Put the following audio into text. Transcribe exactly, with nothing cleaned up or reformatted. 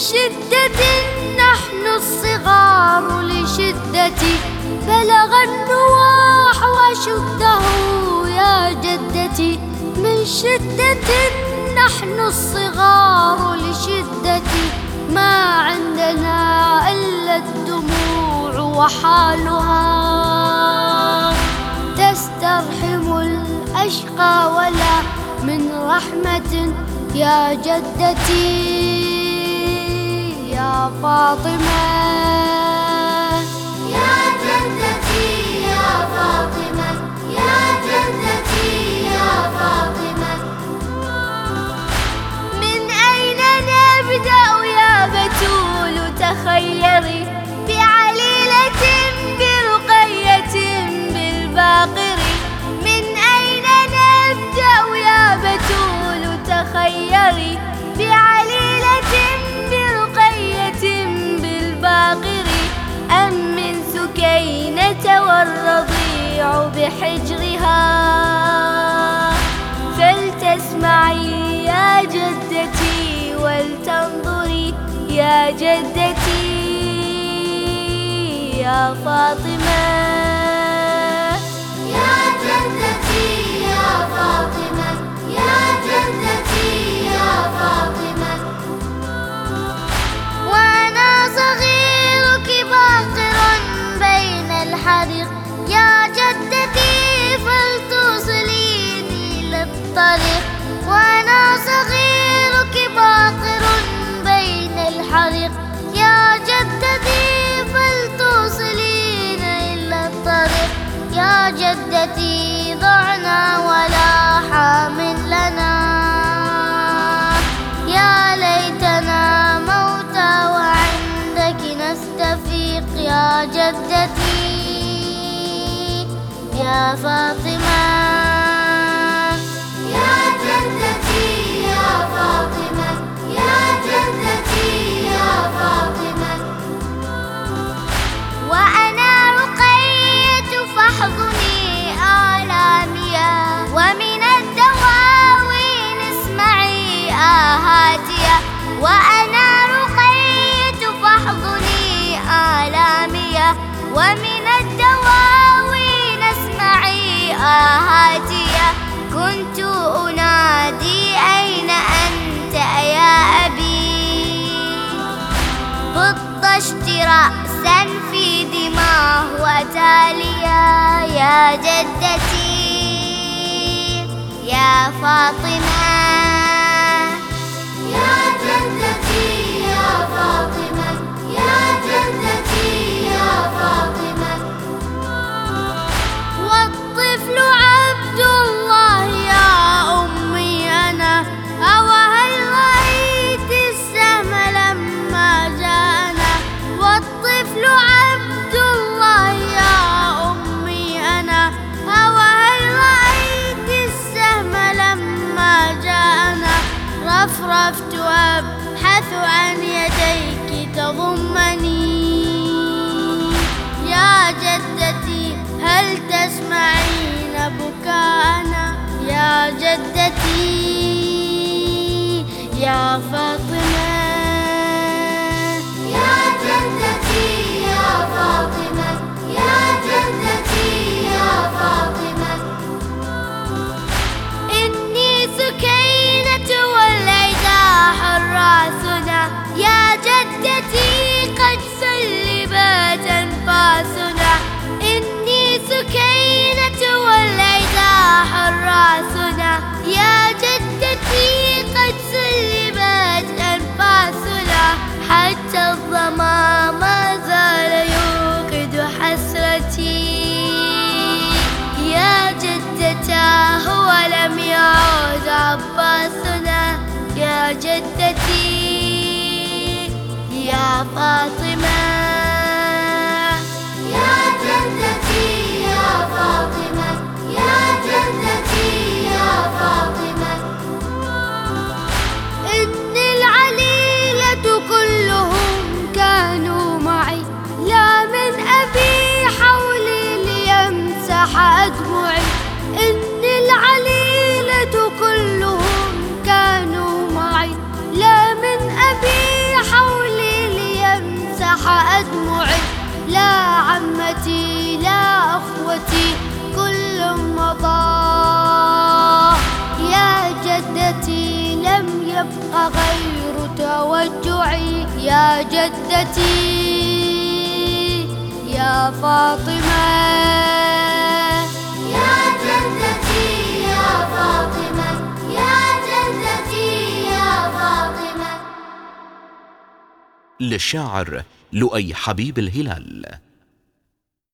شدة نحن الصغار لشدتي، بلغ النواح وشده يا جدتي. من شدة نحن الصغار لشدتي، ما عندنا إلا الدموع وحالها تسترحم الأشقى ولا من رحمة يا جدتي يا فاطمة. يا جدتي يا فاطمة، يا جدتي يا فاطمة. من أين نبدأ يا بتول تخيري، بعليلة برقية بالباقر. من أين نبدأ يا بتول تخيري، بعليلة برقية بالباقر. أم من سكينة والرضيع بحجرها، فلتسمعي يا جدتي ولتنظري يا جدتي يا فاطمة. يا جدتي يا فاطمة، يا جدتي يا فاطمة. وأنا صغيرك باقر بين الحريق، يا جدتي فلتوصليني للطريق. وأنا صغيرك باقر بين الحريق، يا جدتي فلتوصليني للطريق. يا جدتي ضعنا ولا حامل لنا، يا ليتنا موتى وعندك نستفيق. يا جدتي يا فاطمة. يا جدتي يا فاطمة، يا جدتي يا فاطمة. وأنا رقية فاحضني آلامي، ومن الدواوين اسمعي آهاتي. وأنا رقية فاحضني آلامي، ومن الدواوين اسمعي آهاتي. كنت أنادي أين أنت يا أبي، بطشت رأسا في دماه وتاليا. يا جدتي يا فاطمة. يا جدتي يا فاطمة، يا جدتي يا فاطمة. والطفل عبد الله يا أمي أنا، أوهل رأيت السهم لما جاءنا. والطفل عبد الله يا أمي أنا، أوهل رأيت السهم لما جاءنا. رفرفت أبحث عن يديك تضمني، يا جدتي هل تسمعين بكاءنا. يا جدتي يا فاطمة. يا جدتي يا فاطمة، يا جدتي يا فاطمة. إني سكينة والعدا حراسنا، يا جدتي قد سلبت أنفاسنا. إني سكينة والعدا حراسنا، يا جدتي قد سلبت أنفاسنا. حتى الظما ما زال يوقد حسرتي، يا جدتاه ولم يعود عباسنا. يا جدتي يا فاطمة. يا جدتي يا فاطمة، يا جدتي يا فاطمة. إن العليلة كلهم كانوا معي، لا من أبي حولي ليمسح أدمعي. إن العليلة كلهم كانوا معي، لا من أبي حولي يبقى غير توجعي يا جدتي يا فاطمة يا جدتي يا فاطمة يا جدتي يا فاطمة. للشاعر لؤي حبيب الهلال.